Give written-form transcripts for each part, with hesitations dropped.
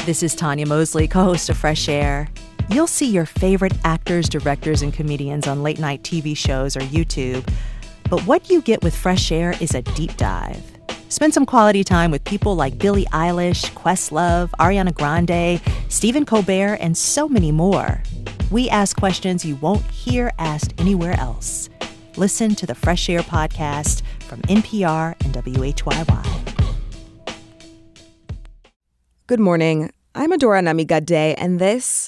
This is Tanya Mosley, co-host of Fresh Air. You'll see your favorite actors, directors, and comedians on late-night TV shows or YouTube. But what you get with Fresh Air is a deep dive. Spend some quality time with people like Billie Eilish, Questlove, Ariana Grande, Stephen Colbert, and so many more. We ask questions you won't hear asked anywhere else. Listen to the Fresh Air podcast from NPR and WHYY. Good morning. I'm Adora Namigadde, and this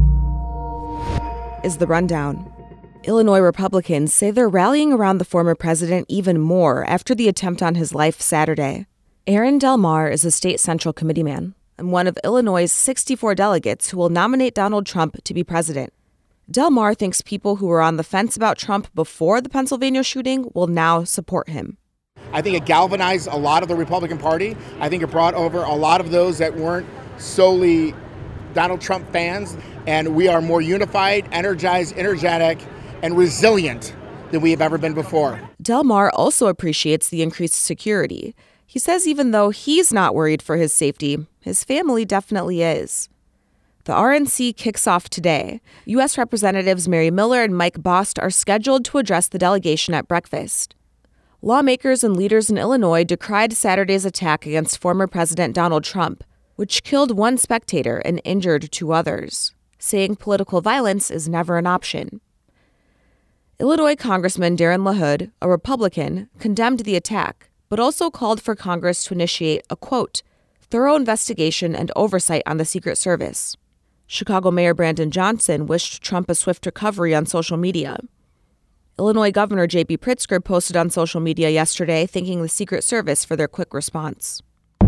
is The Rundown. Illinois Republicans say they're rallying around the former president even more after the attempt on his life Saturday. Aaron Del Mar is a state Central Committeeman and one of Illinois' 64 delegates who will nominate Donald Trump to be president. Del Mar thinks people who were on the fence about Trump before the Pennsylvania shooting will now support him. I think it galvanized a lot of the Republican Party. I think it brought over a lot of those that weren't solely Donald Trump fans, and we are more unified, energized, energetic, and resilient than we have ever been before. Del Mar also appreciates the increased security. He says even though he's not worried for his safety, his family definitely is. The RNC kicks off today. U.S. Representatives Mary Miller and Mike Bost are scheduled to address the delegation at breakfast. Lawmakers and leaders in Illinois decried Saturday's attack against former President Donald Trump, which killed one spectator and injured two others, saying political violence is never an option. Illinois Congressman Darren LaHood, a Republican, condemned the attack, but also called for Congress to initiate a, quote, thorough investigation and oversight on the Secret Service. Chicago Mayor Brandon Johnson wished Trump a swift recovery on social media. Illinois Governor J.B. Pritzker posted on social media yesterday thanking the Secret Service for their quick response.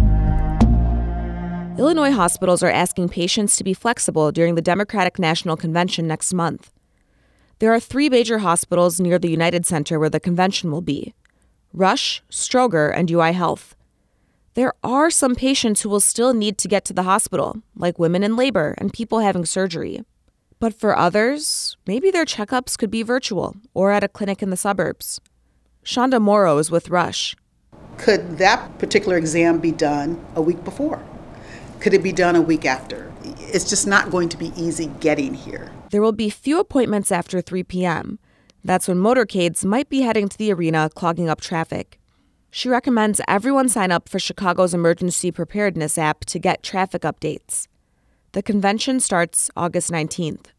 Illinois hospitals are asking patients to be flexible during the Democratic National Convention next month. There are 3 major hospitals near the United Center where the convention will be: Rush, Stroger, and UI Health. There are some patients who will still need to get to the hospital, like women in labor and people having surgery. But for others, maybe their checkups could be virtual or at a clinic in the suburbs. Shonda Morrow is with Rush. Could that particular exam be done a week before? Could it be done a week after? It's just not going to be easy getting here. There will be few appointments after 3 p.m. That's when motorcades might be heading to the arena, clogging up traffic. She recommends everyone sign up for Chicago's Emergency Preparedness app to get traffic updates. The convention starts August 19th.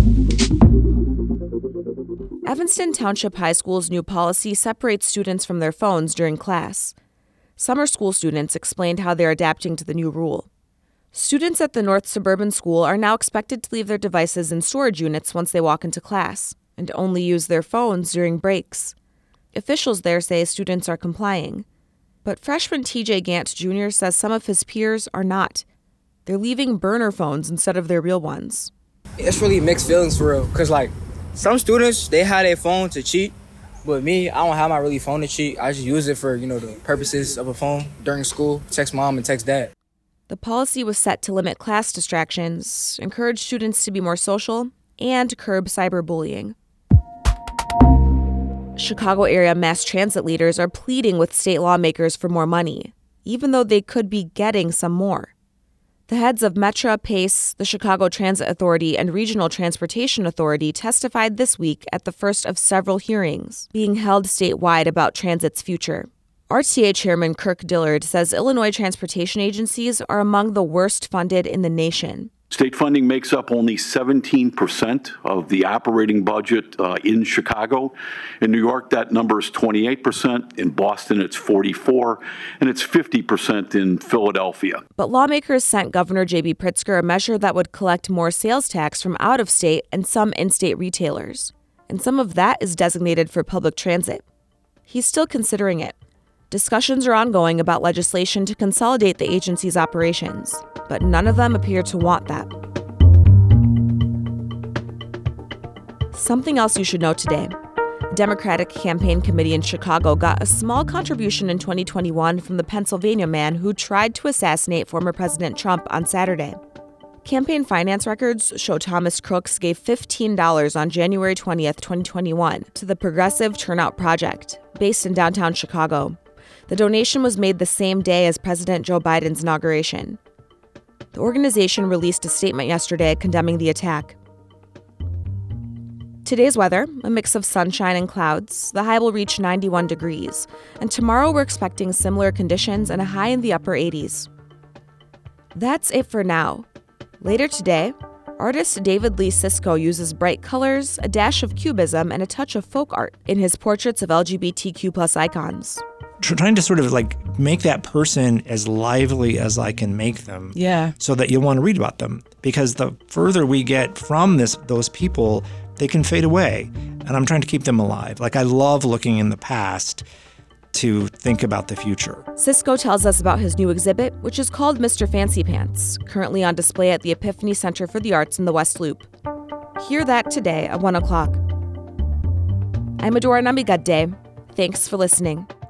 Evanston Township High School's new policy separates students from their phones during class. Summer school students explained how they're adapting to the new rule. Students at the North Suburban School are now expected to leave their devices in storage units once they walk into class and only use their phones during breaks. Officials there say students are complying. But freshman TJ Gant Jr. says some of his peers are not. They're leaving burner phones instead of their real ones. It's really mixed feelings for real, because some students, they have their phone to cheat, but me, I don't have my really phone to cheat. I just use it for, the purposes of a phone during school, text mom and text dad. The policy was set to limit class distractions, encourage students to be more social, and curb cyberbullying. Chicago area mass transit leaders are pleading with state lawmakers for more money, even though they could be getting some more. The heads of Metra, PACE, the Chicago Transit Authority, and Regional Transportation Authority testified this week at the first of several hearings being held statewide about transit's future. RTA Chairman Kirk Dillard says Illinois transportation agencies are among the worst funded in the nation. State funding makes up only 17% of the operating budget in Chicago. In New York, that number is 28%. In Boston, it's 44%, and it's 50% in Philadelphia. But lawmakers sent Governor J.B. Pritzker a measure that would collect more sales tax from out-of-state and some in-state retailers. And some of that is designated for public transit. He's still considering it. Discussions are ongoing about legislation to consolidate the agency's operations, but none of them appear to want that. Something else you should know today. A Democratic campaign committee in Chicago got a small contribution in 2021 from the Pennsylvania man who tried to assassinate former President Trump on Saturday. Campaign finance records show Thomas Crooks gave $15 on January 20th, 2021 to the Progressive Turnout Project, based in downtown Chicago. The donation was made the same day as President Joe Biden's inauguration. The organization released a statement yesterday condemning the attack. Today's weather, a mix of sunshine and clouds. The high will reach 91 degrees. And tomorrow we're expecting similar conditions and a high in the upper 80s. That's it for now. Later today, artist David Lee Sisko uses bright colors, a dash of cubism, and a touch of folk art in his portraits of LGBTQ+ icons. Trying to sort of like make that person as lively as I can make them. Yeah. So that you'll want to read about them. Because the further we get from those people, they can fade away. And I'm trying to keep them alive. Like, I love looking in the past to think about the future. Sisko tells us about his new exhibit, which is called Mr. Fancy Pants, currently on display at the Epiphany Center for the Arts in the West Loop. Hear that today at 1 o'clock. I'm Adora Namigadde. Thanks for listening.